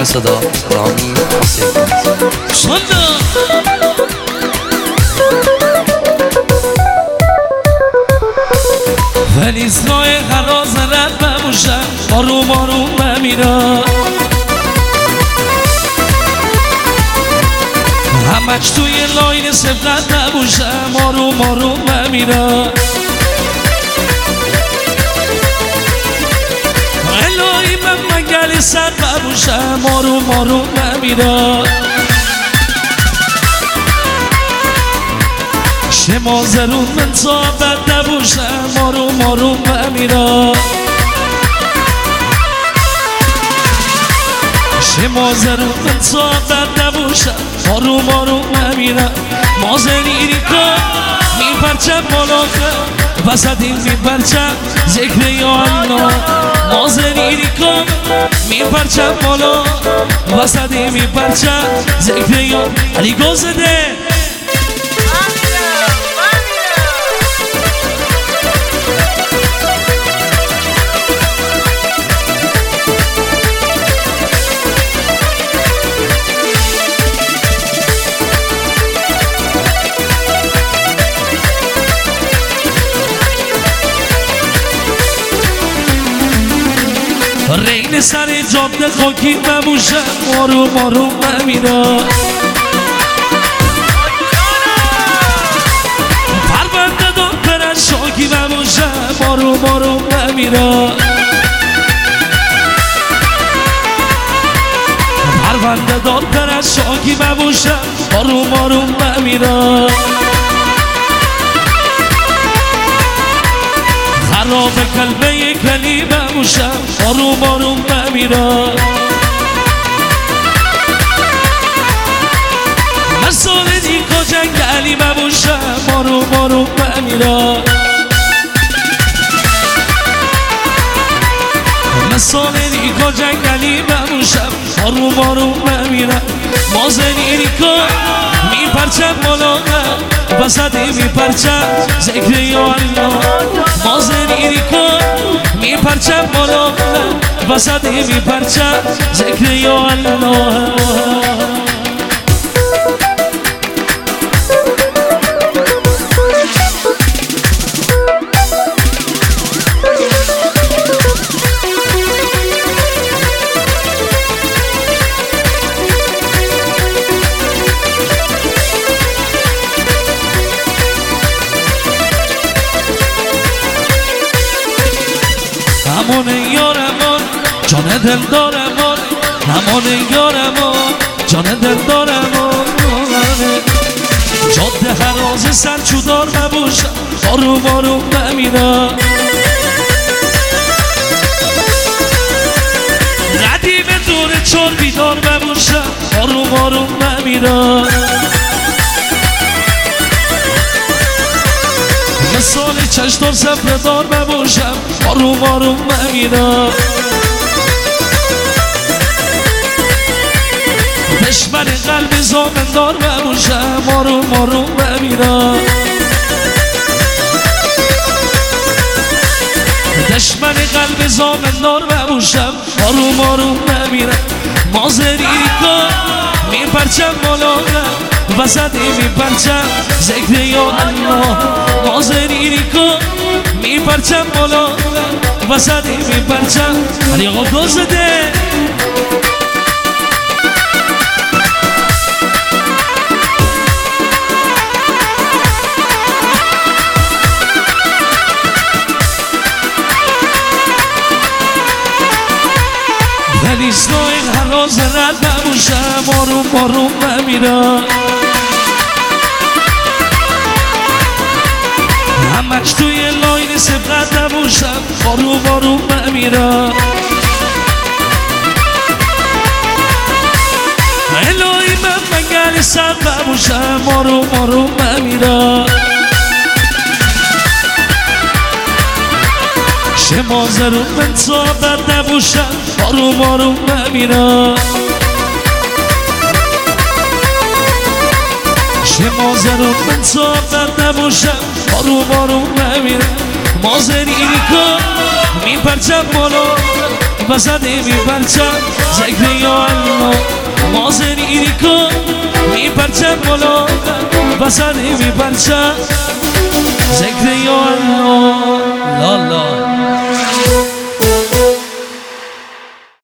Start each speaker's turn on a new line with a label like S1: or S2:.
S1: مدیر صدا رامی حسین
S2: ولی اسمای خلاص رد بموشم آروم آروم بمیرم همش توی لاین سبقت نبوشم آروم آروم بمیرم الهی من مگلی سر ببوشم آروم آروم بمیرم شما زرون من صابت نبوشم آروم آروم بمیرم شما زرون من صابت نبوشم آروم آروم بمیرم مازنیری کن میپرچم بالا کن وسطی میپرچم ذکر یا الله مازنیری کن میپرچم بالا وسطی میپرچم ذکر یا علی گوزده رین سر جاده خاکی بموشم آروم آروم بمیرم پرونده دار برن شاکی بموشم آروم آروم بمیرم پرونده دار برن شاکی بموشم آروم آروم بمیرم خراب قلبه کلی بموشم آروم آروم بمیرم مسال دیکا جنگلی بموشم آروم آروم بمیرم مسال دیکا جنگلی بموشم آروم آروم بمیرم مازنی ریکا میپرچم بالا وسطی میپرچم ذکر یا الله مازنی ریکا میپرچم بالا وسطی میپرچم ذکر یا الله همون یارمان جان دل دارمان همون یارمان جان دل دارمان جاده هراز سر چودار نبوشم آروم آروم بمیرم ردیم دور چار بیدار ببوشم آروم آروم بمیرم مثال چشتار سفردار ببوشم آروم آروم بمیرم دشمن قلب زامندار ببوشم آروم آروم بمیرم دشمن قلب زامندار ببوشم آروم آروم بمیرم مازری کن میپرچم بالا وسطی میپرچم ذکر یا الله مازری کن میپرچم بالا وسطی میپرچم علی آقا گوزده ولی سنوی هراز رد نبوشم آروم آروم بمیرم همش توی لاین سبقت نبوشم آروم آروم بمیرم الهی من مگل سر نبوشم آروم آروم بمیرم شما زرون من صابت نبوشم آروم آروم بمیرم شما زرون من صابت نبوشم آروم آروم بمیرم مازنی کن میپرچم بالا وسطی میپرچم ذکر یا الله بچه بلند بزنی بی پرچه